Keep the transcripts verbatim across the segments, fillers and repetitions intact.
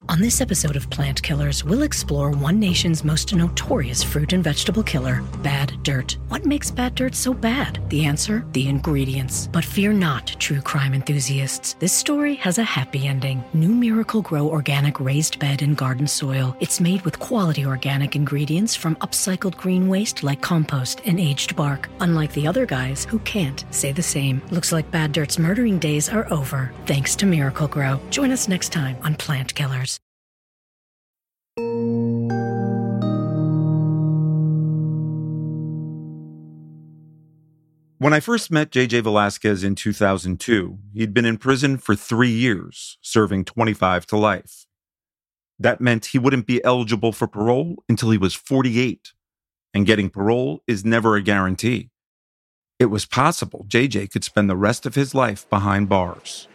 On this episode of Plant Killers, we'll explore one nation's most notorious fruit and vegetable killer, bad dirt. What makes bad dirt so bad? The answer? The ingredients. But fear not, true crime enthusiasts. This story has a happy ending. New Miracle-Gro Organic Raised Bed and Garden Soil. It's made with quality organic ingredients from upcycled green waste like compost and aged bark. Unlike the other guys who can't say the same. Looks like bad dirt's murdering days are over, thanks to Miracle-Gro. Join us next time on Plant Killers. When I first met J J Velasquez in two thousand two, he'd been in prison for three years, serving twenty-five to life. That meant he wouldn't be eligible for parole until he was forty-eight, and getting parole is never a guarantee. It was possible J J could spend the rest of his life behind bars.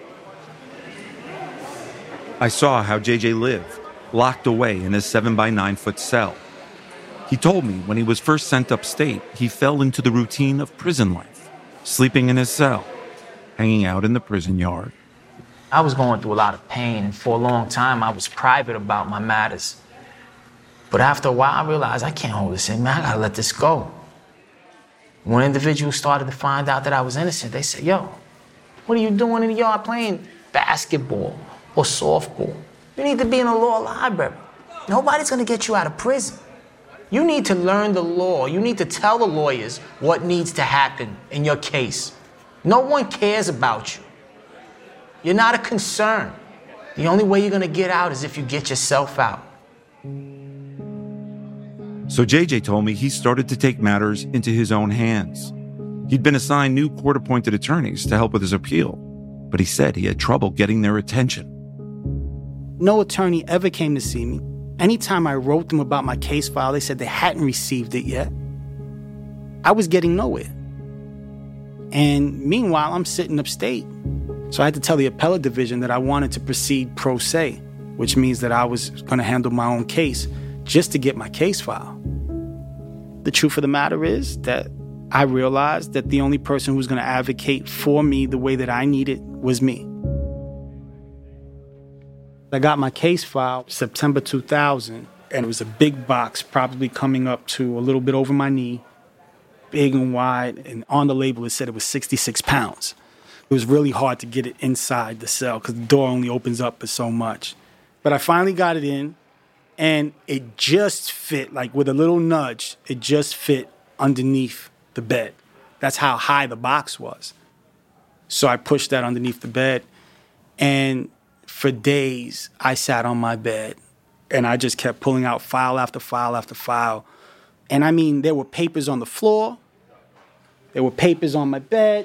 I saw how J J lived, locked away in his seven by nine foot cell. He told me when he was first sent upstate, he fell into the routine of prison life, sleeping in his cell, hanging out in the prison yard. I was going through a lot of pain, and for a long time, I was private about my matters. But after a while, I realized I can't hold this in, man. I gotta let this go. When individuals started to find out that I was innocent, they said, yo, what are you doing in the yard playing basketball or softball? You need to be in a law library. Nobody's gonna get you out of prison. You need to learn the law. You need to tell the lawyers what needs to happen in your case. No one cares about you. You're not a concern. The only way you're gonna get out is if you get yourself out. So J J told me he started to take matters into his own hands. He'd been assigned new court-appointed attorneys to help with his appeal, but he said he had trouble getting their attention. No attorney ever came to see me. Anytime I wrote them about my case file, they said they hadn't received it yet. I was getting nowhere. And meanwhile, I'm sitting upstate. So I had to tell the appellate division that I wanted to proceed pro se, which means that I was going to handle my own case just to get my case file. The truth of the matter is that I realized that the only person who was going to advocate for me the way that I needed was me. I got my case file September two thousand, and it was a big box, probably coming up to a little bit over my knee, big and wide, and on the label it said it was sixty-six pounds. It was really hard to get it inside the cell because the door only opens up for so much. But I finally got it in, and it just fit, like with a little nudge, it just fit underneath the bed. That's how high the box was. So I pushed that underneath the bed, and for days, I sat on my bed, and I just kept pulling out file after file after file. And I mean, there were papers on the floor. There were papers on my bed.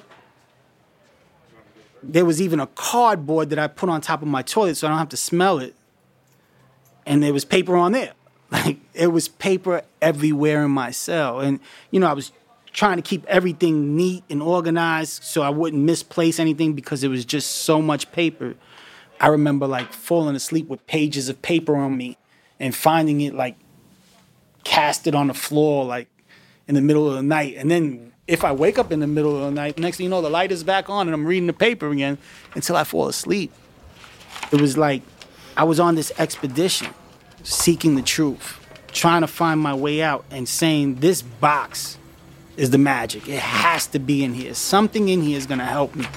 There was even a cardboard that I put on top of my toilet so I don't have to smell it. And there was paper on there. Like, it was paper everywhere in my cell. And, you know, I was trying to keep everything neat and organized so I wouldn't misplace anything because it was just so much paper. I remember, like, falling asleep with pages of paper on me and finding it, like, casted on the floor, like, in the middle of the night. And then if I wake up in the middle of the night, next thing you know, the light is back on and I'm reading the paper again until I fall asleep. It was like I was on this expedition, seeking the truth, trying to find my way out and saying, this box is the magic. It has to be in here. Something in here is going to help me.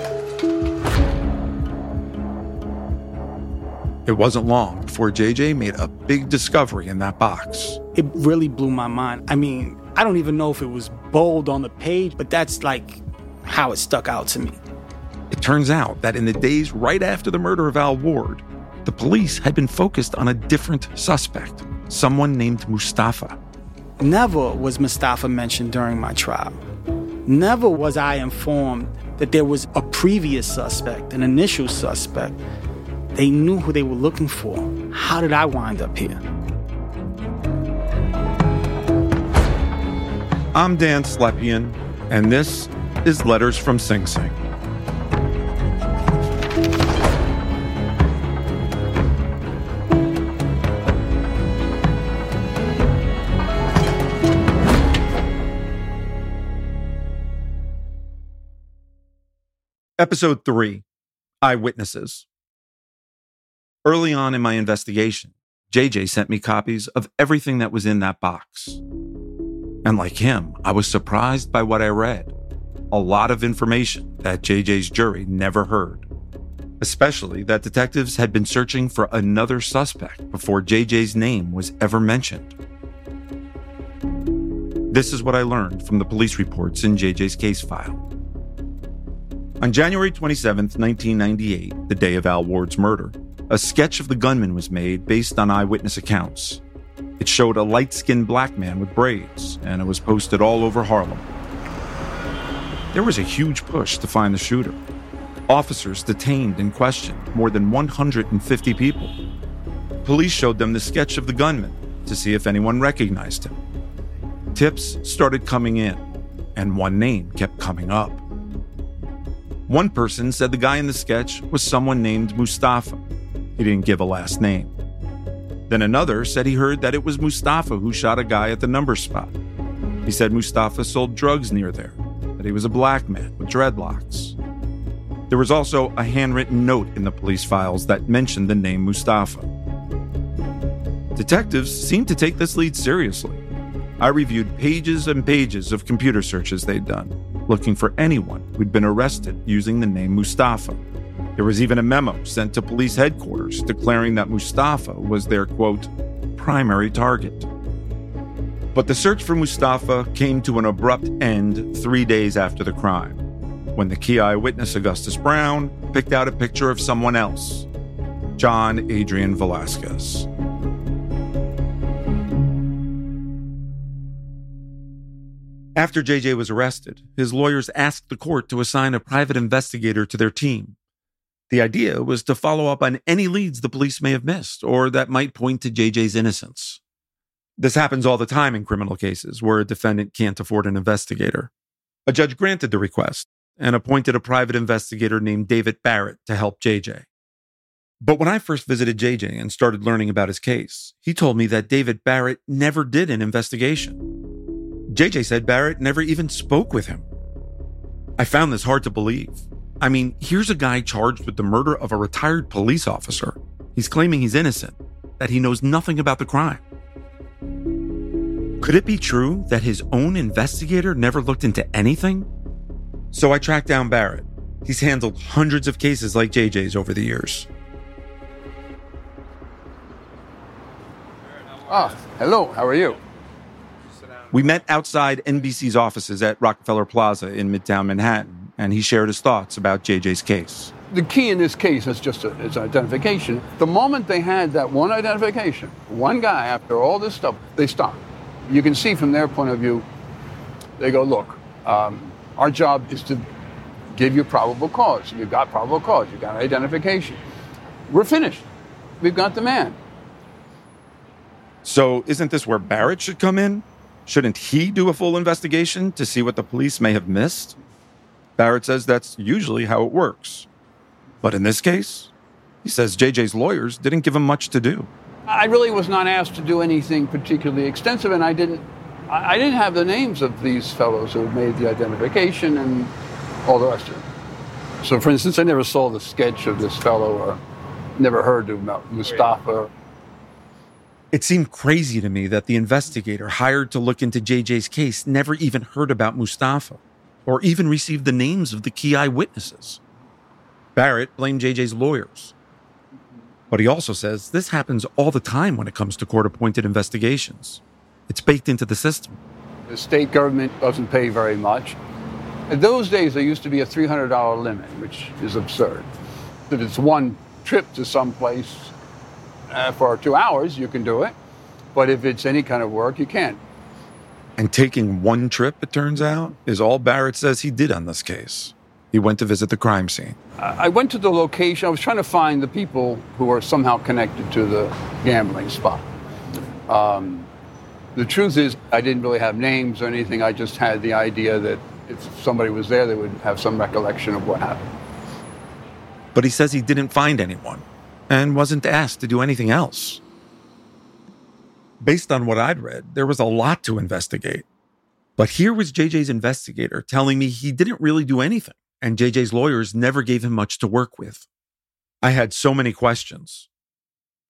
It wasn't long before J J made a big discovery in that box. It really blew my mind. I mean, I don't even know if it was bold on the page, but that's like how it stuck out to me. It turns out that in the days right after the murder of Al Ward, the police had been focused on a different suspect, someone named Mustafa. Never was Mustafa mentioned during my trial. Never was I informed that there was a previous suspect, an initial suspect. They knew who they were looking for. How did I wind up here? I'm Dan Slepian, and this is Letters from Sing Sing. Episode three, Eyewitnesses. Early on in my investigation, J J sent me copies of everything that was in that box. And like him, I was surprised by what I read. A lot of information that J J's jury never heard. Especially that detectives had been searching for another suspect before J J's name was ever mentioned. This is what I learned from the police reports in J J's case file. On January twenty-seventh, nineteen ninety-eight, the day of Al Ward's murder, a sketch of the gunman was made based on eyewitness accounts. It showed a light-skinned black man with braids, and it was posted all over Harlem. There was a huge push to find the shooter. Officers detained and questioned more than one hundred fifty people. Police showed them the sketch of the gunman to see if anyone recognized him. Tips started coming in, and one name kept coming up. One person said the guy in the sketch was someone named Mustafa. He didn't give a last name. Then another said he heard that it was Mustafa who shot a guy at the number spot. He said Mustafa sold drugs near there, that he was a black man with dreadlocks. There was also a handwritten note in the police files that mentioned the name Mustafa. Detectives seemed to take this lead seriously. I reviewed pages and pages of computer searches they'd done, looking for anyone who'd been arrested using the name Mustafa. There was even a memo sent to police headquarters declaring that Mustafa was their, quote, primary target. But the search for Mustafa came to an abrupt end three days after the crime, when the key eyewitness Augustus Brown picked out a picture of someone else, John Adrian Velasquez. After J J was arrested, his lawyers asked the court to assign a private investigator to their team. The idea was to follow up on any leads the police may have missed or that might point to J J's innocence. This happens all the time in criminal cases where a defendant can't afford an investigator. A judge granted the request and appointed a private investigator named David Barrett to help J J. But when I first visited J J and started learning about his case, he told me that David Barrett never did an investigation. J J said Barrett never even spoke with him. I found this hard to believe. I mean, here's a guy charged with the murder of a retired police officer. He's claiming he's innocent, that he knows nothing about the crime. Could it be true that his own investigator never looked into anything? So I tracked down Barrett. He's handled hundreds of cases like J J's over the years. Ah, hello, how are you? We met outside N B C's offices at Rockefeller Plaza in Midtown Manhattan, and he shared his thoughts about J J's case. The key in this case is just a, it's identification. The moment they had that one identification, one guy, after all this stuff, they stopped. You can see from their point of view, they go, look, um, our job is to give you probable cause. You've got probable cause. You've got identification. We're finished. We've got the man. So isn't this where Barrett should come in? Shouldn't he do a full investigation to see what the police may have missed? Barrett says that's usually how it works. But in this case, he says J J's lawyers didn't give him much to do. I really was not asked to do anything particularly extensive, and I didn't I didn't have the names of these fellows who made the identification and all the rest of it. So, for instance, I never saw the sketch of this fellow or never heard about Mustafa. It seemed crazy to me that the investigator hired to look into J J's case never even heard about Mustafa or even received the names of the key eyewitnesses. Barrett blamed J J's lawyers. But he also says this happens all the time when it comes to court-appointed investigations. It's baked into the system. The state government doesn't pay very much. In those days, there used to be a three hundred dollars limit, which is absurd. If it's one trip to some place uh, for two hours, you can do it. But if it's any kind of work, you can't. And taking one trip, it turns out, is all Barrett says he did on this case. He went to visit the crime scene. I went to the location. I was trying to find the people who were somehow connected to the gambling spot. Um, the truth is, I didn't really have names or anything. I just had the idea that if somebody was there, they would have some recollection of what happened. But he says he didn't find anyone and wasn't asked to do anything else. Based on what I'd read, there was a lot to investigate. But here was J J's investigator telling me he didn't really do anything, and J J's lawyers never gave him much to work with. I had so many questions,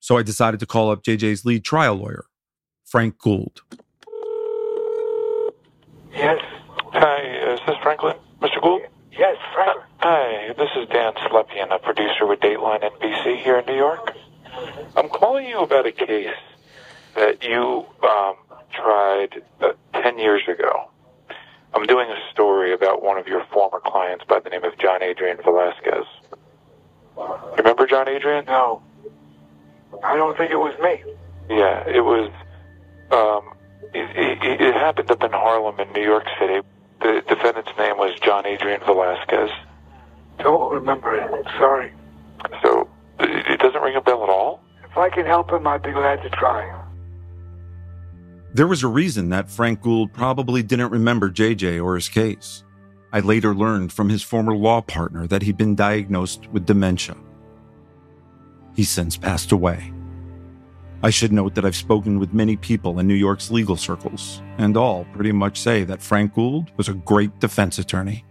So I decided to call up J J's lead trial lawyer, Frank Gould. Yes. Hi, is this Franklin? Mister Gould? Yes, Frank. Uh, hi, this is Dan Slepian, a producer with Dateline N B C here in New York. I'm calling you about a case that you um, tried uh, ten years ago. I'm doing a story about one of your former clients by the name of John Adrian Velasquez. Remember John Adrian? No. I don't think it was me. Yeah, it was, um, it, it, it happened up in Harlem in New York City. The defendant's name was John Adrian Velasquez. Don't remember it. Sorry. So, it, it doesn't ring a bell at all? If I can help him, I'd be glad to try. There was a reason that Frank Gould probably didn't remember J J or his case. I later learned from his former law partner that he'd been diagnosed with dementia. He's since passed away. I should note that I've spoken with many people in New York's legal circles, and all pretty much say that Frank Gould was a great defense attorney.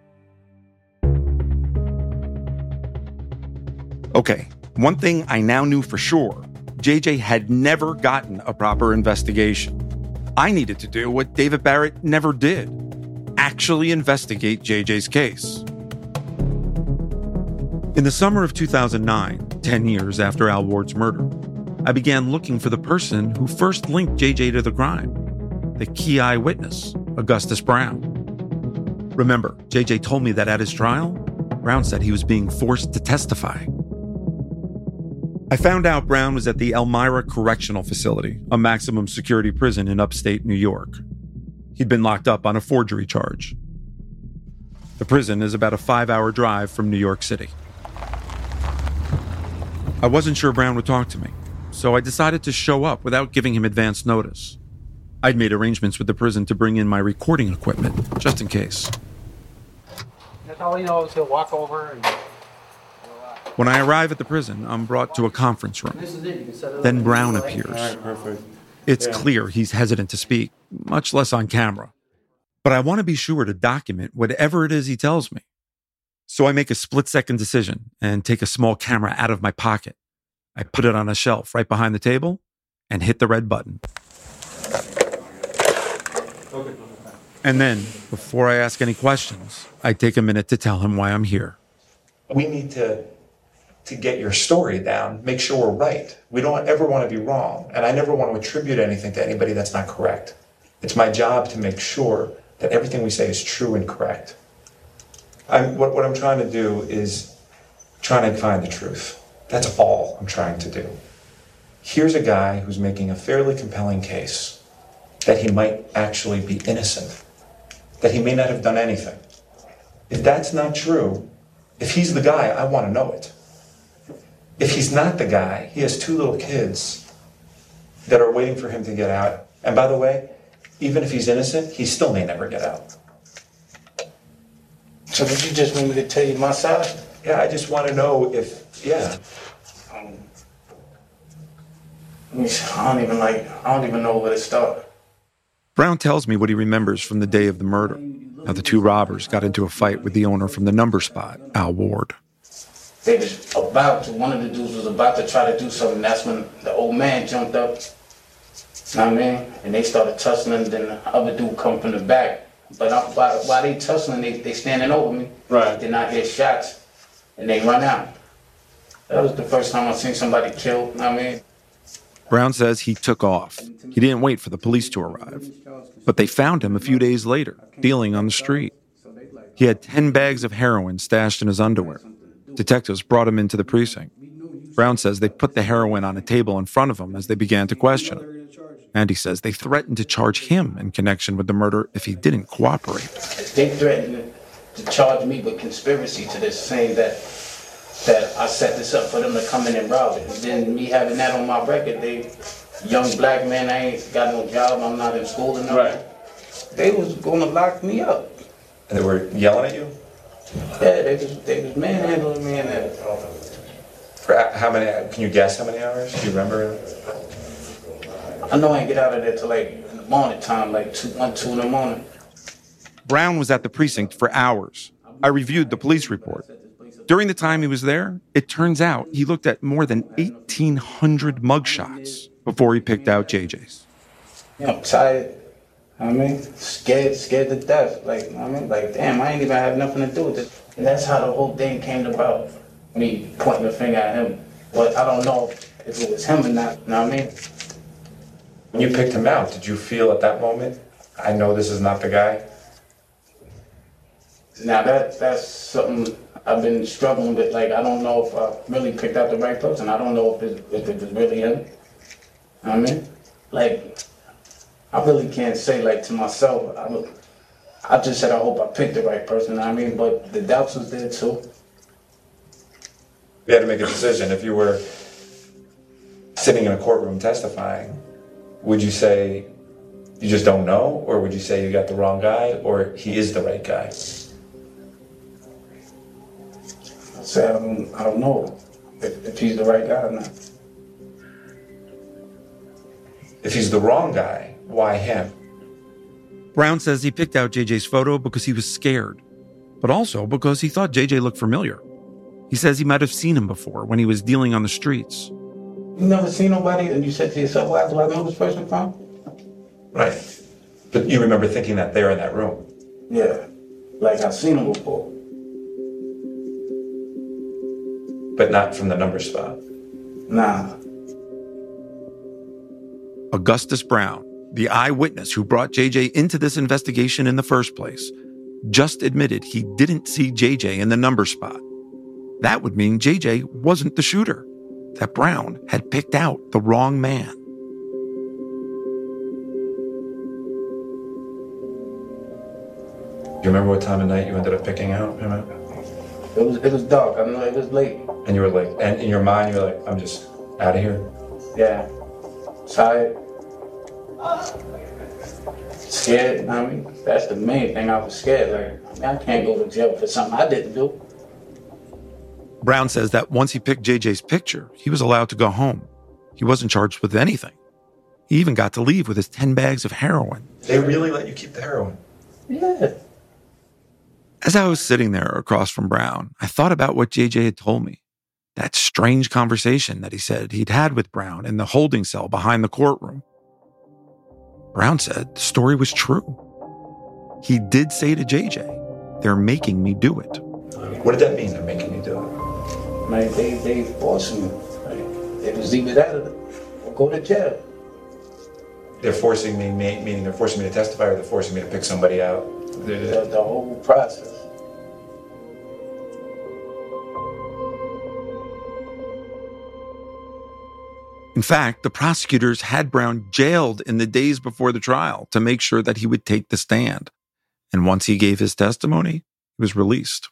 Okay, one thing I now knew for sure, J J had never gotten a proper investigation. I needed to do what David Barrett never did, actually investigate J J's case. In the summer of two thousand nine, ten years after Al Ward's murder, I began looking for the person who first linked J J to the crime, the key eyewitness, Augustus Brown. Remember, J J told me that at his trial, Brown said he was being forced to testify. I found out Brown was at the Elmira Correctional Facility, a maximum security prison in upstate New York. He'd been locked up on a forgery charge. The prison is about a five-hour drive from New York City. I wasn't sure Brown would talk to me, so I decided to show up without giving him advance notice. I'd made arrangements with the prison to bring in my recording equipment, just in case. That's all he knows. He'll walk over and... When I arrive at the prison, I'm brought to a conference room. Then Brown appears. All right, perfect. It's Yeah. clear he's hesitant to speak, much less on camera. But I want to be sure to document whatever it is he tells me. So I make a split-second decision and take a small camera out of my pocket. I put it on a shelf right behind the table and hit the red button. And then, before I ask any questions, I take a minute to tell him why I'm here. We need to to get your story down, make sure we're right. We don't ever want to be wrong, and I never want to attribute anything to anybody that's not correct. It's my job to make sure that everything we say is true and correct. I'm, what, what I'm trying to do is trying to find the truth. That's all I'm trying to do. Here's a guy who's making a fairly compelling case that he might actually be innocent, that he may not have done anything. If that's not true, if he's the guy, I want to know it. If he's not the guy, he has two little kids that are waiting for him to get out. And by the way, even if he's innocent, he still may never get out. So did you just want me to tell you my side? Yeah, I just want to know if, yeah. Um, I don't even like, I don't even know where to start. Brown tells me what he remembers from the day of the murder, how the two robbers got into a fight with the owner from the number spot, Al Ward. They was about to, one of the dudes was about to try to do something. That's when the old man jumped up, you know what I mean? And they started tussling, then the other dude come from the back. But I, while, while they tussling, they, they standing over me. Right. Then I hear shots, and they run out. That was the first time I seen somebody killed, you know what I mean? Brown says he took off. He didn't wait for the police to arrive. But they found him a few days later, dealing on the street. He had ten bags of heroin stashed in his underwear. Detectives brought him into the precinct. Brown says they put the heroin on a table in front of him as they began to question him. And he says they threatened to charge him in connection with the murder if he didn't cooperate. They threatened to charge me with conspiracy to this, saying that that I set this up for them to come in and rob it. And then me having that on my record, they, young black man, I ain't got no job, I'm not in school and nothing. Right. They was gonna lock me up. And they were yelling at you? Yeah, they was, they was manhandling me in there. For how many, can you guess how many hours? Do you remember? I know I ain't get out of there till like in the morning time, like two, one, two in the morning. Brown was at the precinct for hours. I reviewed the police report. During the time he was there, it turns out he looked at more than eighteen hundred mugshots before he picked out J J's. You know, I'm tired. I mean, scared, scared to death. Like, I mean, like, damn, I ain't even have nothing to do with this. And that's how the whole thing came about. Me pointing the finger at him. But I don't know if it was him or not, you know what I mean? When you picked him out, did you feel at that moment, I know this is not the guy? Now that that's something I've been struggling with. Like, I don't know if I really picked out the right person. I don't know if it, if it was really him. You know what I mean? Like, I really can't say, like, to myself, I, look, I just said I hope I picked the right person, you know what I mean? But the doubts was there too. You had to make a decision. If you were sitting in a courtroom testifying, would you say you just don't know? Or would you say you got the wrong guy? Or he is the right guy? I say I don't, I don't know if, if he's the right guy or not. If he's the wrong guy, why him? Brown says he picked out J J's photo because he was scared, but also because he thought J J looked familiar. He says he might have seen him before when he was dealing on the streets. You never seen nobody and you said to yourself, where do I know this person from? Right. But you remember thinking that there in that room? Yeah, like I've seen him before. But not from the number spot? Nah. Augustus Brown, the eyewitness who brought J J into this investigation in the first place, just admitted he didn't see J J in the number spot. That would mean J J wasn't the shooter, that Brown had picked out the wrong man. Do you remember what time of night you ended up picking out him at? It was, it was dark. I know it was late. And you were like, and in your mind, you were like, I'm just out of here? Yeah. Tired. Scared, you know what I mean? That's the main thing. I was scared. Like, I mean, I can't go to jail for something I didn't do. Brown says that once he picked J J's picture, he was allowed to go home. He wasn't charged with anything. He even got to leave with his ten bags of heroin. They really let you keep the heroin? Yeah. As I was sitting there across from Brown, I thought about what J J had told me. That strange conversation that he said he'd had with Brown in the holding cell behind the courtroom. Brown said the story was true. He did say to J J, "They're making me do it." What did that mean, they're making you do it? Man, they, they forced me. Like, it was either that or go to jail. They're forcing me, meaning they're forcing me to testify, or they're forcing me to pick somebody out? The, the, the whole process. In fact, the prosecutors had Brown jailed in the days before the trial to make sure that he would take the stand. And once he gave his testimony, he was released.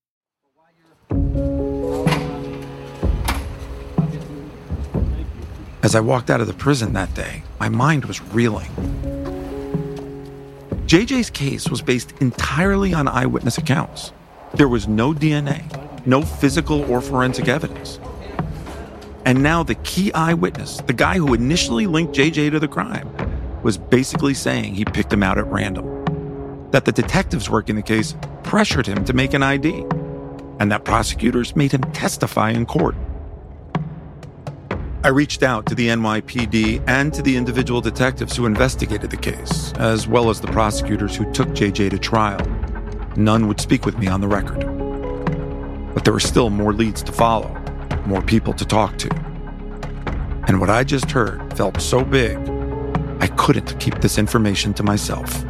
As I walked out of the prison that day, my mind was reeling. J J's case was based entirely on eyewitness accounts. There was no D N A, no physical or forensic evidence. And now the key eyewitness, the guy who initially linked J J to the crime, was basically saying he picked him out at random. That the detectives working the case pressured him to make an I D, and that prosecutors made him testify in court. I reached out to the N Y P D and to the individual detectives who investigated the case, as well as the prosecutors who took J J to trial. None would speak with me on the record. But there were still more leads to follow, more people to talk to. And what I just heard felt so big, I couldn't keep this information to myself.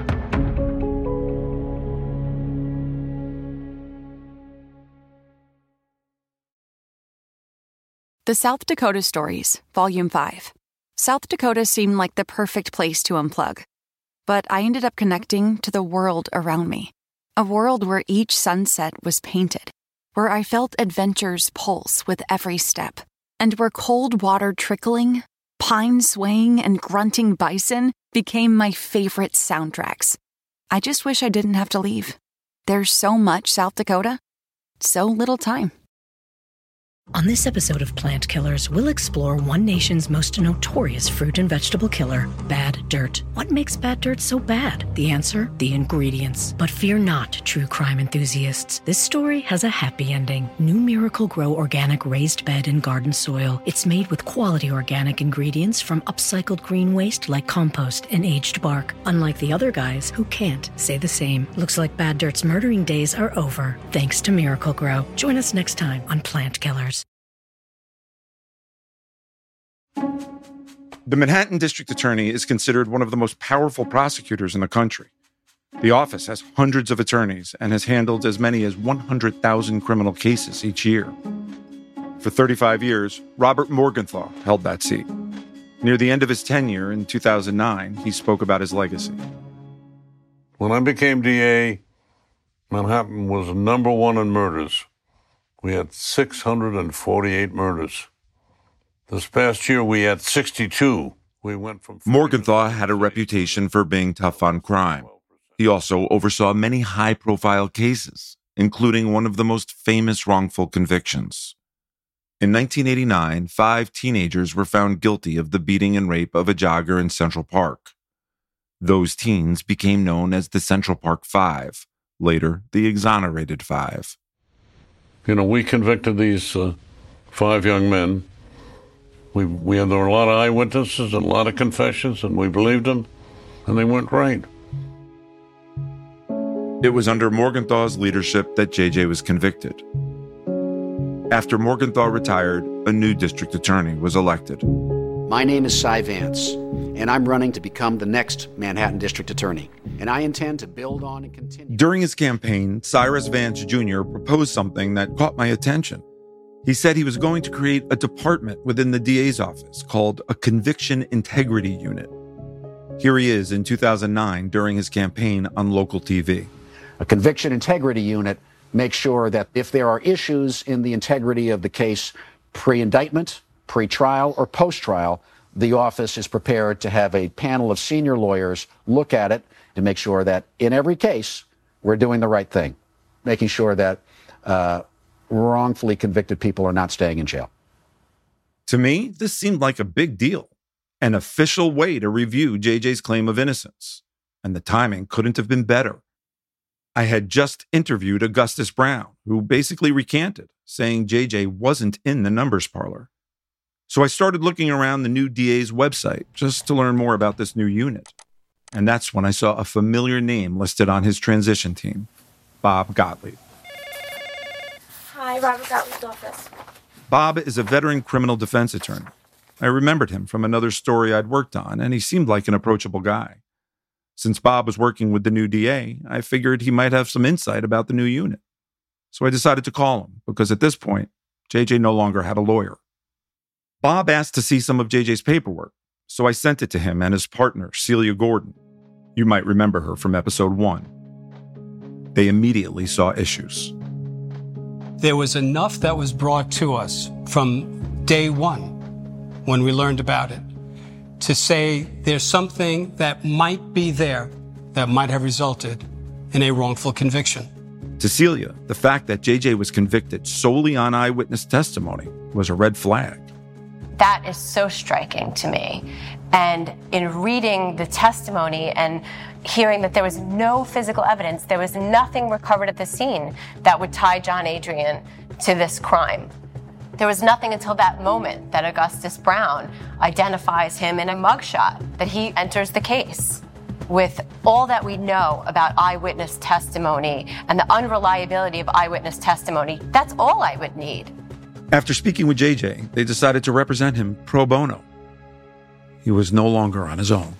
The South Dakota Stories, Volume five. South Dakota seemed like the perfect place to unplug. But I ended up connecting to the world around me. A world where each sunset was painted, where I felt adventure's pulse with every step, and where cold water trickling, pine swaying, and grunting bison became my favorite soundtracks. I just wish I didn't have to leave. There's so much South Dakota, so little time. On this episode of Plant Killers, we'll explore one nation's most notorious fruit and vegetable killer, bad dirt. What makes bad dirt so bad? The answer? The ingredients. But fear not, true crime enthusiasts. This story has a happy ending. New Miracle-Gro organic raised bed and garden soil. It's made with quality organic ingredients from upcycled green waste like compost and aged bark. Unlike the other guys who can't say the same. Looks like bad dirt's murdering days are over, thanks to Miracle-Gro. Join us next time on Plant Killers. The Manhattan District Attorney is considered one of the most powerful prosecutors in the country. The office has hundreds of attorneys and has handled as many as one hundred thousand criminal cases each year. For thirty-five years, Robert Morgenthau held that seat. Near the end of his tenure in two thousand nine, he spoke about his legacy. When I became D A, Manhattan was number one in murders. We had six hundred forty-eight murders. This past year, we had sixty-two. We went from... Morgenthau had a reputation for being tough on crime. He also oversaw many high-profile cases, including one of the most famous wrongful convictions. In nineteen eighty-nine, five teenagers were found guilty of the beating and rape of a jogger in Central Park. Those teens became known as the Central Park Five, later the Exonerated Five. You know, we convicted these uh, five young men. We, we had, there were a lot of eyewitnesses and a lot of confessions, and we believed them, and they went right. It was under Morgenthau's leadership that J J was convicted. After Morgenthau retired, a new district attorney was elected. My name is Cy Vance, and I'm running to become the next Manhattan District Attorney, and I intend to build on and continue. During his campaign, Cyrus Vance Junior proposed something that caught my attention. He said he was going to create a department within the D A's office called a Conviction Integrity Unit. Here he is in two thousand nine during his campaign on local T V. A Conviction Integrity Unit makes sure that if there are issues in the integrity of the case pre-indictment, pre-trial, or post-trial, the office is prepared to have a panel of senior lawyers look at it and make sure that in every case, we're doing the right thing, making sure that uh, wrongfully convicted people are not staying in jail. To me, this seemed like a big deal, an official way to review J J's claim of innocence, and the timing couldn't have been better. I had just interviewed Augustus Brown, who basically recanted, saying J J wasn't in the numbers parlor. So I started looking around the new D A's website just to learn more about this new unit. And that's when I saw a familiar name listed on his transition team, Bob Gottlieb. Hi, Robert Gottlieb's office. Bob is a veteran criminal defense attorney. I remembered him from another story I'd worked on, and he seemed like an approachable guy. Since Bob was working with the new D A, I figured he might have some insight about the new unit. So I decided to call him, because at this point, J J no longer had a lawyer. Bob asked to see some of J J's paperwork, so I sent it to him and his partner, Celia Gordon. You might remember her from episode one. They immediately saw issues. There was enough that was brought to us from day one when we learned about it to say there's something that might be there that might have resulted in a wrongful conviction. To Celia, the fact that J J was convicted solely on eyewitness testimony was a red flag. That is so striking to me. And in reading the testimony and hearing that there was no physical evidence, there was nothing recovered at the scene that would tie John Adrian to this crime. There was nothing until that moment that Augustus Brown identifies him in a mugshot, that he enters the case. With all that we know about eyewitness testimony and the unreliability of eyewitness testimony, that's all I would need. After speaking with J J, they decided to represent him pro bono. He was no longer on his own.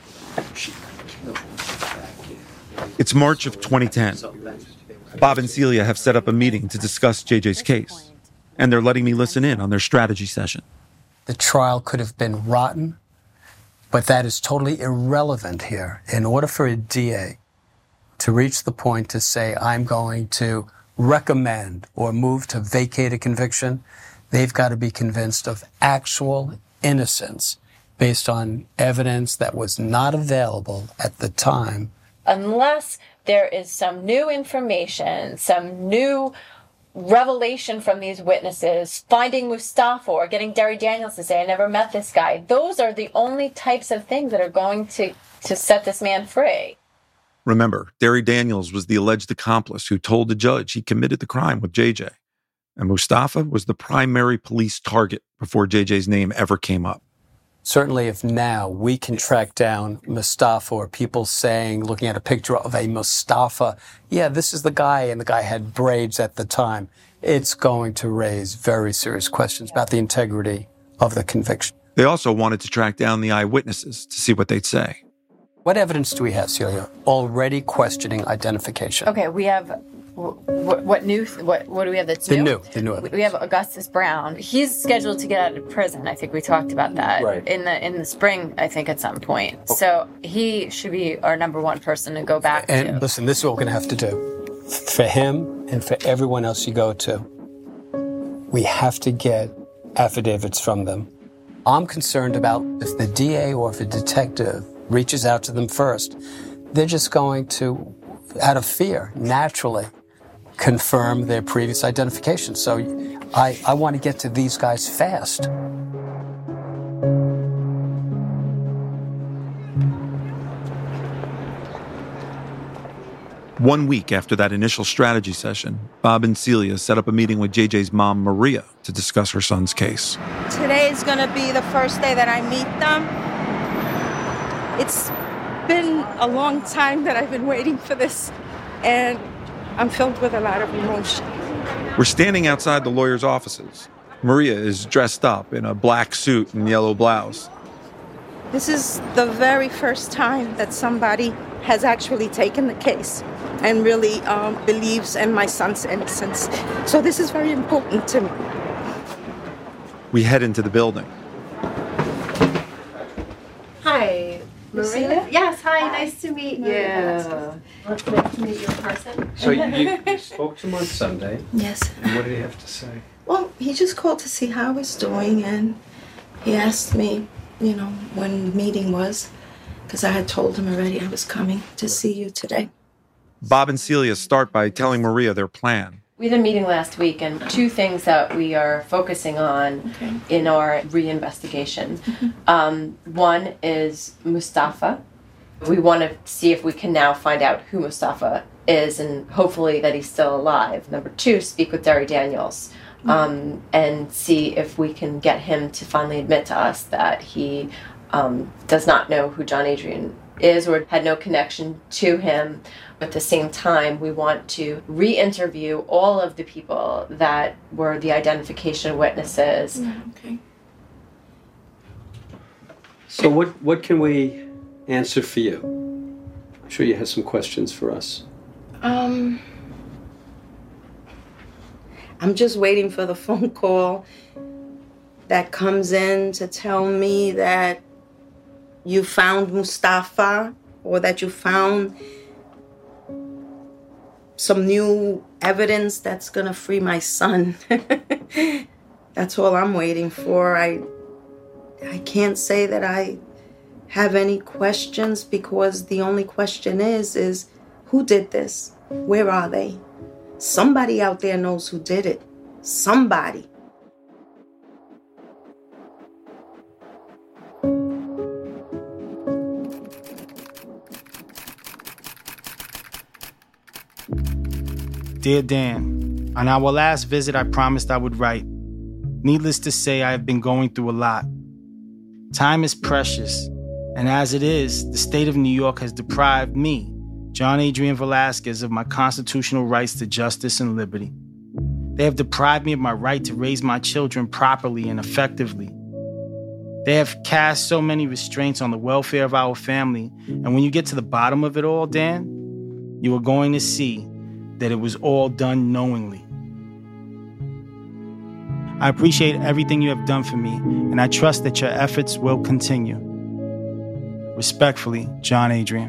It's March of twenty ten. Bob and Celia have set up a meeting to discuss J J's case, and they're letting me listen in on their strategy session. The trial could have been rotten, but that is totally irrelevant here. In order for a D A to reach the point to say, I'm going to recommend or move to vacate a conviction, they've got to be convinced of actual innocence based on evidence that was not available at the time. Unless there is some new information, some new revelation from these witnesses, finding Mustafa or getting Derry Daniels to say, I never met this guy. Those are the only types of things that are going to, to set this man free. Remember, Derry Daniels was the alleged accomplice who told the judge he committed the crime with J J. And Mustafa was the primary police target before J J's name ever came up. Certainly if now we can track down Mustafa or people saying, looking at a picture of a Mustafa, yeah, this is the guy, and the guy had braids at the time, it's going to raise very serious questions about the integrity of the conviction. They also wanted to track down the eyewitnesses to see what they'd say. What evidence do we have, Celia, already questioning identification? Okay, we have... What, what new? What what do we have that's the new? new? The new evidence. We have Augustus Brown. He's scheduled to get out of prison. I think we talked about that right. in the in the spring. I think at some point. Okay. So he should be our number one person to go back and to. And listen, this is what we're going to have to do for him and for everyone else you go to. We have to get affidavits from them. I'm concerned about if the D A or if a detective reaches out to them first, they're just going to, out of fear, naturally confirm their previous identification. So I, I want to get to these guys fast. One week after that initial strategy session, Bob and Celia set up a meeting with J J's mom, Maria, to discuss her son's case. Today is going to be the first day that I meet them. It's been a long time that I've been waiting for this, and I'm filled with a lot of emotion. We're standing outside the lawyer's offices. Maria is dressed up in a black suit and yellow blouse. This is the very first time that somebody has actually taken the case and really um, believes in my son's innocence. So this is very important to me. We head into the building. Hi, Maria? Yes, hi, hi, nice to meet you. Yeah. Nice to meet you in person. So you, you spoke to him on Sunday. Yes. And what did he have to say? Well, he just called to see how I was doing, and he asked me, you know, when the meeting was, because I had told him already I was coming to see you today. Bob and Celia start by telling Maria their plan. We had a meeting last week, and two things that we are focusing on okay. in our reinvestigation. Mm-hmm. Um, one is Mustafa. We want to see if we can now find out who Mustafa is, and hopefully that he's still alive. Number two, speak with Derry Daniels mm-hmm. um, and see if we can get him to finally admit to us that he um, does not know who John Adrian is or had no connection to him. At the same time, we want to re-interview all of the people that were the identification witnesses. Yeah, okay. So what, what can we answer for you? I'm sure you have some questions for us. Um, I'm just waiting for the phone call that comes in to tell me that you found Mustafa or that you found some new evidence that's gonna free my son. That's all I'm waiting for. I I can't say that I have any questions, because the only question is, is who did this? Where are they? Somebody out there knows who did it. Somebody. Dear Dan, on our last visit, I promised I would write. Needless to say, I have been going through a lot. Time is precious, and as it is, the state of New York has deprived me, John Adrian Velasquez, of my constitutional rights to justice and liberty. They have deprived me of my right to raise my children properly and effectively. They have cast so many restraints on the welfare of our family, and when you get to the bottom of it all, Dan, you are going to see that it was all done knowingly. I appreciate everything you have done for me, and I trust that your efforts will continue. Respectfully, John Adrian.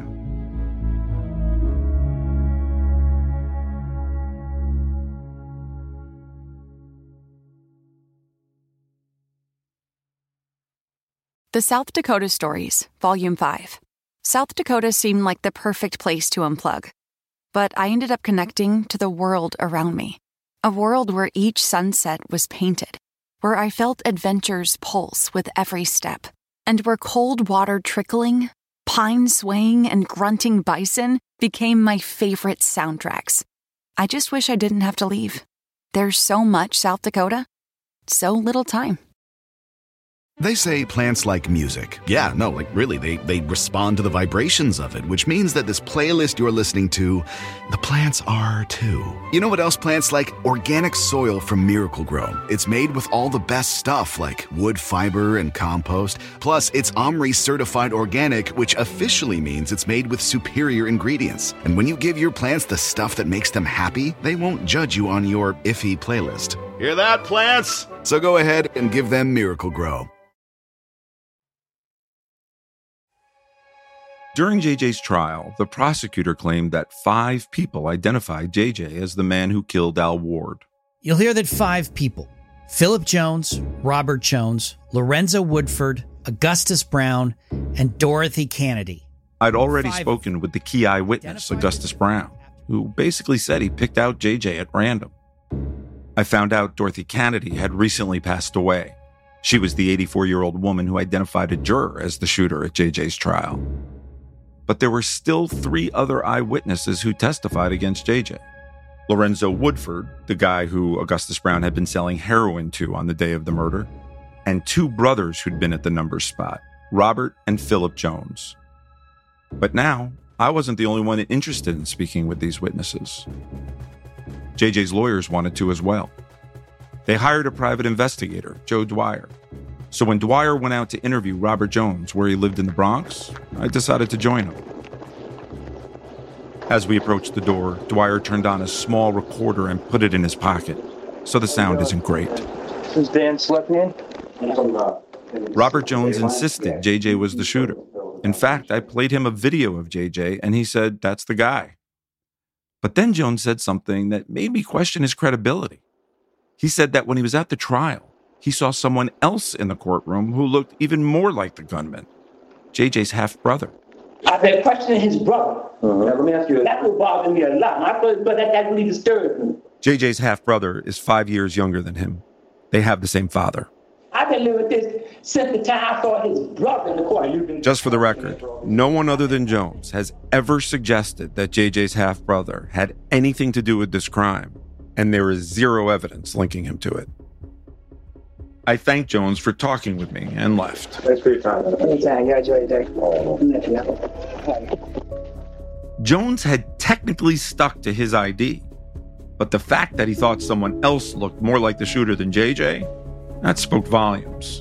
The South Dakota Stories, Volume five. South Dakota seemed like the perfect place to unplug. But I ended up connecting to the world around me. A world where each sunset was painted, where I felt adventure's pulse with every step, and where cold water trickling, pine swaying, and grunting bison became my favorite soundtracks. I just wish I didn't have to leave. There's so much South Dakota, so little time. They say plants like music. Yeah, no, like really, they, they respond to the vibrations of it, which means that this playlist you're listening to, the plants are too. You know what else plants like? Organic soil from Miracle Grow. It's made with all the best stuff like wood fiber and compost. Plus, it's OMRI certified organic, which officially means it's made with superior ingredients. And when you give your plants the stuff that makes them happy, they won't judge you on your iffy playlist. Hear that, plants? So go ahead and give them Miracle Grow. During J J's trial, the prosecutor claimed that five people identified J J as the man who killed Al Ward. You'll hear that five people, Philip Jones, Robert Jones, Lorenzo Woodford, Augustus Brown, and Dorothy Kennedy. I'd already spoken with the key eyewitness, Augustus Brown, who basically said he picked out J J at random. I found out Dorothy Kennedy had recently passed away. She was the eighty-four-year-old woman who identified a juror as the shooter at J J's trial. But there were still three other eyewitnesses who testified against J J. Lorenzo Woodford, the guy who Augustus Brown had been selling heroin to on the day of the murder, and two brothers who'd been at the number spot, Robert and Philip Jones. But now, I wasn't the only one interested in speaking with these witnesses. J J's lawyers wanted to as well. They hired a private investigator, Joe Dwyer. So when Dwyer went out to interview Robert Jones where he lived in the Bronx, I decided to join him. As we approached the door, Dwyer turned on a small recorder and put it in his pocket, so the sound isn't great. This is Dan Slepian. Robert Jones insisted J J was the shooter. In fact, I played him a video of J J, and he said, that's the guy. But then Jones said something that made me question his credibility. He said that when he was at the trial, he saw someone else in the courtroom who looked even more like the gunman, J J's half-brother. I've been questioning his brother. Uh-huh. Now, let me ask you, that would bother me a lot. My brother, but that, that really disturbed me. J J's half-brother is five years younger than him. They have the same father. I've been living with this since the time I saw his brother in the court. Just for the record, no one other than Jones has ever suggested that J J's half-brother had anything to do with this crime, and there is zero evidence linking him to it. I thanked Jones for talking with me and left. Thanks for your time. Anytime. You enjoy your day. Jones had technically stuck to his I D, but the fact that he thought someone else looked more like the shooter than J J, that spoke volumes.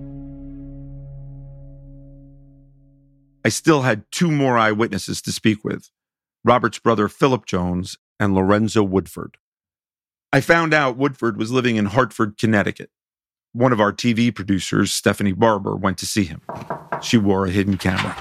I still had two more eyewitnesses to speak with, Robert's brother Philip Jones and Lorenzo Woodford. I found out Woodford was living in Hartford, Connecticut. One of our T V producers, Stephanie Barber, went to see him. She wore a hidden camera.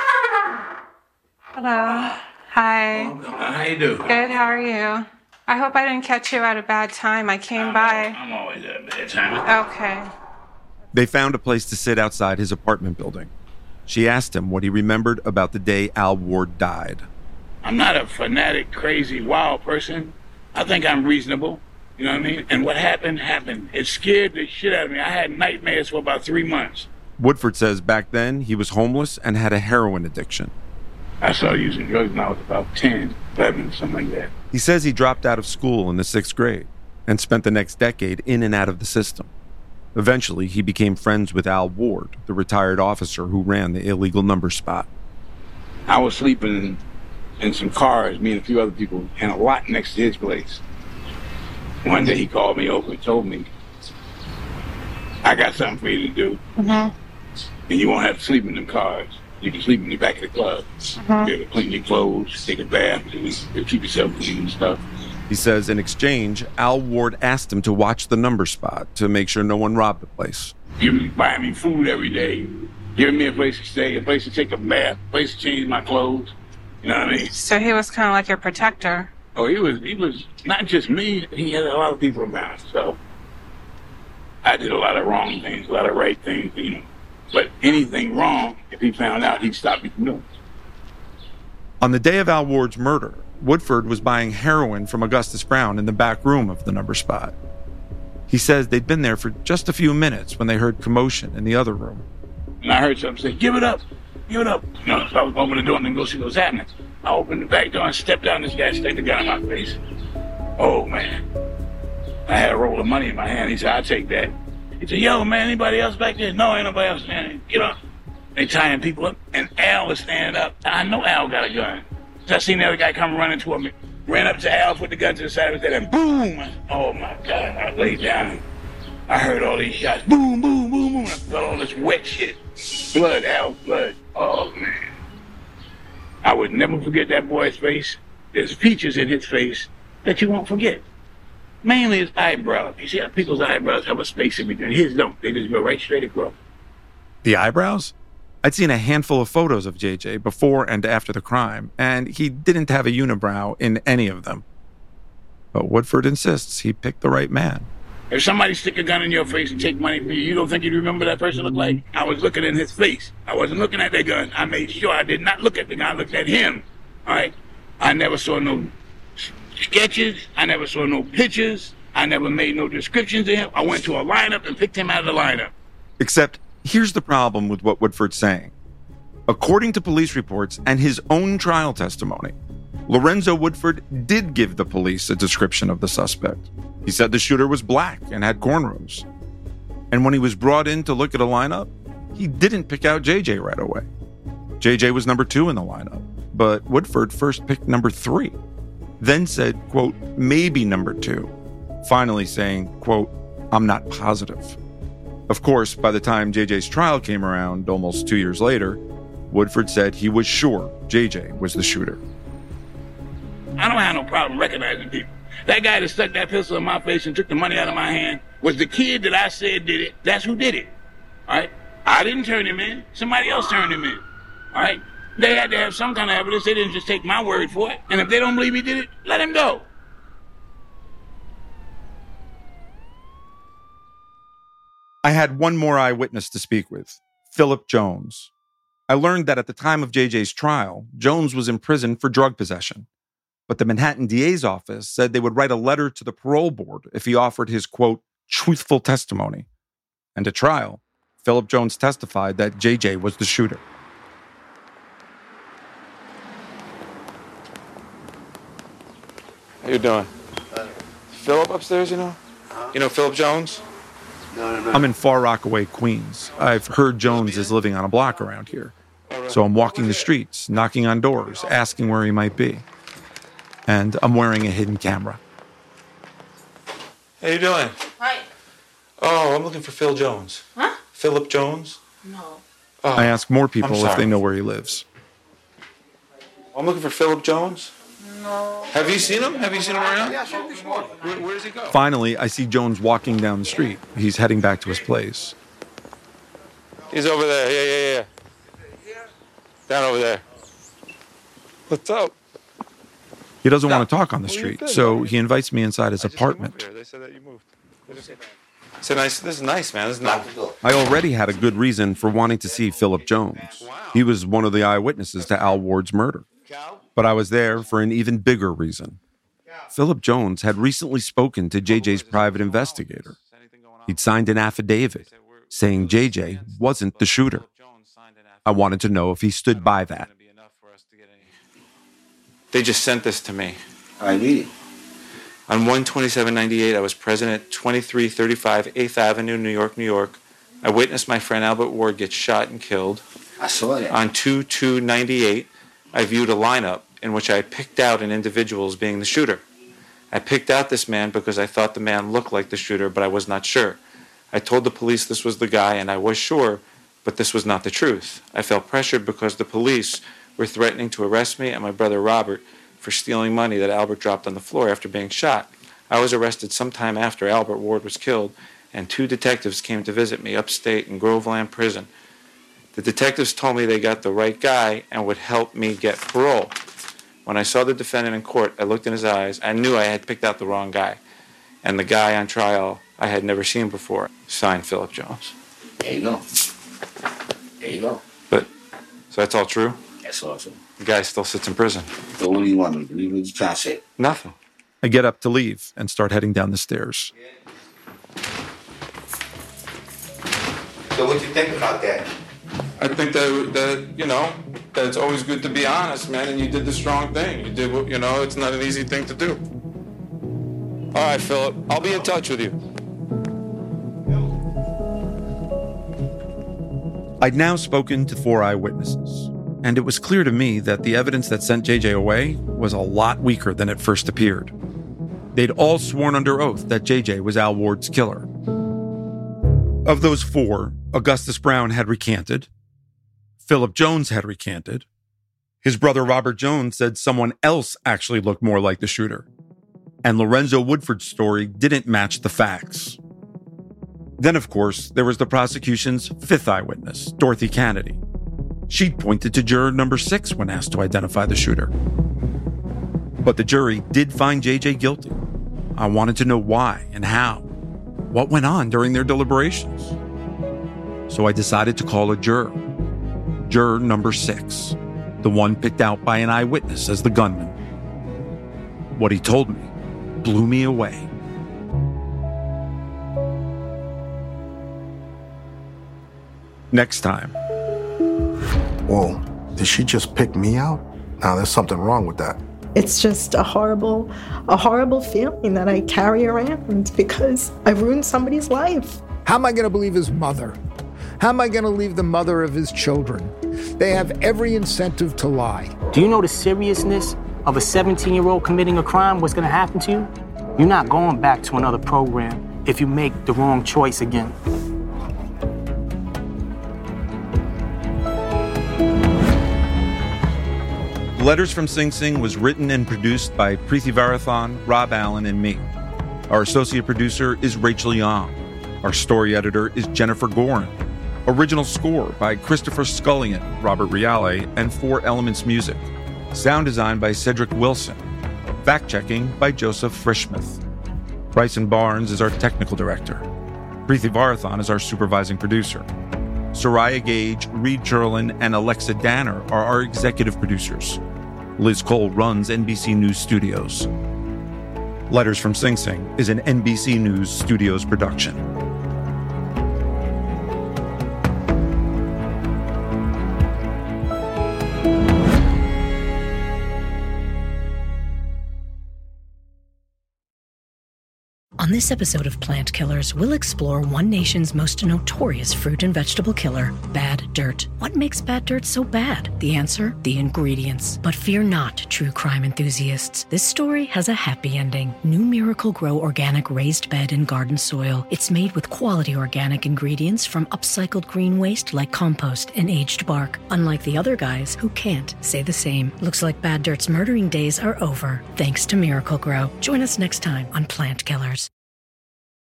Hello. Hi. How you doing? Good, how are you? I hope I didn't catch you at a bad time. I came I'm by. Always, I'm always at a bad time. Okay. They found a place to sit outside his apartment building. She asked him what he remembered about the day Al Ward died. I'm not a fanatic, crazy, wild person. I think I'm reasonable. You know what I mean? And what happened, happened. It scared the shit out of me. I had nightmares for about three months. Woodford says back then he was homeless and had a heroin addiction. I started using drugs when I was about ten, eleven, something like that. He says he dropped out of school in the sixth grade and spent the next decade in and out of the system. Eventually, he became friends with Al Ward, the retired officer who ran the illegal number spot. I was sleeping in some cars, me and a few other people, in a lot next to his place. One day he called me over and told me, I got something for you to do. Mm-hmm. And you won't have to sleep in them cars. You can sleep in the back of the club. Mm-hmm. Be able to clean your clothes, take a bath, and keep yourself clean and stuff. He says in exchange, Al Ward asked him to watch the number spot to make sure no one robbed the place. Give me, buying me food every day, giving me a place to stay, a place to take a bath, a place to change my clothes. You know what I mean? So he was kind of like your protector. Oh, he was, he was not just me, he had a lot of people around, so I did a lot of wrong things, a lot of right things, you know. But anything wrong, if he found out, he'd stop me from doing it. On the day of Al Ward's murder, Woodford was buying heroin from Augustus Brown in the back room of the number spot. He says they'd been there for just a few minutes when they heard commotion in the other room. And I heard something say, give it up, give it up. You know, so I was open the door and then go see what was happening. I opened the back door and stepped down. This guy stuck the gun in my face. Oh, man. I had a roll of money in my hand. He said, I'll take that. He said, yo, man, anybody else back there? No, ain't nobody else standing. Get up. They tying people up, and Al was standing up. I know Al got a gun. So I seen the other guy come running toward me. Ran up to Al, put the gun to the side of his head, and boom! Oh, my God. I laid down. I heard all these shots. Boom, boom, boom, boom. I felt all this wet shit. Blood, Al, blood. Oh, man. I would never forget that boy's face. There's features in his face that you won't forget. Mainly his eyebrows. You see how people's eyebrows have a space in between. His don't. They just go right straight across. The eyebrows? I'd seen a handful of photos of J J before and after the crime, and he didn't have a unibrow in any of them. But Woodford insists he picked the right man. If somebody stick a gun in your face and take money from you, you don't think you'd remember that person looked like? I was looking in his face. I wasn't looking at that gun. I made sure I did not look at the gun. I looked at him. All right? I never saw no sketches. I never saw no pictures. I never made no descriptions of him. I went to a lineup and picked him out of the lineup. Except, here's the problem with what Woodford's saying. According to police reports and his own trial testimony, Lorenzo Woodford did give the police a description of the suspect. He said the shooter was black and had cornrows. And when he was brought in to look at a lineup, he didn't pick out J J right away. J J was number two in the lineup, but Woodford first picked number three, then said, quote, maybe number two, finally saying, quote, I'm not positive. Of course, by the time J J's trial came around almost two years later, Woodford said he was sure J J was the shooter. I don't have no problem recognizing people. That guy that stuck that pistol in my face and took the money out of my hand was the kid that I said did it. That's who did it. All right? I didn't turn him in. Somebody else turned him in. All right? They had to have some kind of evidence. They didn't just take my word for it. And if they don't believe he did it, let him go. I had one more eyewitness to speak with, Philip Jones. I learned that at the time of J J's trial, Jones was in prison for drug possession. But the Manhattan D A's office said they would write a letter to the parole board if he offered his, quote, truthful testimony. And at trial, Philip Jones testified that J J was the shooter. How you doing? Uh, Philip upstairs, you know? You know Philip Jones? No, no, no. I'm in Far Rockaway, Queens. I've heard Jones is living on a block around here. So I'm walking the streets, knocking on doors, asking where he might be. And I'm wearing a hidden camera. How you doing? Hi. Oh, I'm looking for Phil Jones. Huh? Philip Jones? No. Oh, I ask more people I'm if they sorry. know where he lives. I'm looking for Philip Jones. No. Have you seen him? Have you seen him around? Yeah, sure, this morning. Where, where does he go? Finally, I see Jones walking down the street. He's heading back to his place. He's over there. Yeah, yeah, yeah. Down over there. What's up? He doesn't want to talk on the street, so he invites me inside his apartment. They said that you moved. It's a nice, this is nice, man. This is nice. I already had a good reason for wanting to see Philip Jones. He was one of the eyewitnesses to Al Ward's murder. But I was there for an even bigger reason. Philip Jones had recently spoken to J J's private investigator. He'd signed an affidavit saying J J wasn't the shooter. I wanted to know if he stood by that. They just sent this to me. I read it. On one twenty-seven ninety-eight, I was present at twenty-three thirty-five eighth Avenue, New York, New York. I witnessed my friend Albert Ward get shot and killed. I saw that. On two two ninety-eight, I viewed a lineup in which I picked out an individual as being the shooter. I picked out this man because I thought the man looked like the shooter, but I was not sure. I told the police this was the guy, and I was sure, but this was not the truth. I felt pressured because the police were threatening to arrest me and my brother Robert for stealing money that Albert dropped on the floor after being shot. I was arrested sometime after Albert Ward was killed, and two detectives came to visit me upstate in Groveland Prison. The detectives told me they got the right guy and would help me get parole. When I saw the defendant in court, I looked in his eyes. I knew I had picked out the wrong guy. And the guy on trial I had never seen before. Signed, Philip Jones. There you go. There you go. But, so that's all true? Yes, That's awesome. The guy still sits in prison. So what do you want me to do? What you trying to say? Nothing. I get up to leave and start heading down the stairs. So what you think about that? I think that, that, you know, that it's always good to be honest, man, and you did the strong thing. You did what, you know, it's not an easy thing to do. All right, Philip, I'll be in touch with you. I'd now spoken to four eyewitnesses, and it was clear to me that the evidence that sent J J away was a lot weaker than it first appeared. They'd all sworn under oath that J J was Al Ward's killer. Of those four, Augustus Brown had recanted. Philip Jones had recanted. His brother Robert Jones said someone else actually looked more like the shooter. And Lorenzo Woodford's story didn't match the facts. Then, of course, there was the prosecution's fifth eyewitness, Dorothy Kennedy. She'd pointed to juror number six when asked to identify the shooter. But the jury did find J J guilty. I wanted to know why and how. What went on during their deliberations? So I decided to call a juror. Juror number six, the one picked out by an eyewitness as the gunman. What he told me blew me away. Next time. Whoa, did she just pick me out? Now there's something wrong with that. It's just a horrible, a horrible feeling that I carry around because I've ruined somebody's life. How am I going to believe his mother? How am I going to believe the mother of his children? They have every incentive to lie. Do you know the seriousness of a seventeen-year-old committing a crime? What's going to happen to you? You're not going back to another program if you make the wrong choice again. Letters from Sing Sing was written and produced by Preeti Varathan, Rob Allen, and me. Our associate producer is Rachel Young. Our story editor is Jennifer Gorin. Original score by Christopher Scullion, Robert Reale, and Four Elements Music. Sound design by Cedric Wilson. Fact-checking by Joseph Frischmuth. Bryson Barnes is our technical director. Preeti Varathan is our supervising producer. Soraya Gage, Reed Cherlin, and Alexa Danner are our executive producers. Liz Cole runs N B C News Studios. Letters from Sing Sing is an N B C News Studios production. On this episode of Plant Killers, we'll explore one nation's most notorious fruit and vegetable killer, bad dirt. What makes bad dirt so bad? The answer? The ingredients. But fear not, true crime enthusiasts. This story has a happy ending. New Miracle Grow organic raised bed and garden soil. It's made with quality organic ingredients from upcycled green waste like compost and aged bark. Unlike the other guys who can't say the same. Looks like bad dirt's murdering days are over, thanks to Miracle Grow. Join us next time on Plant Killers.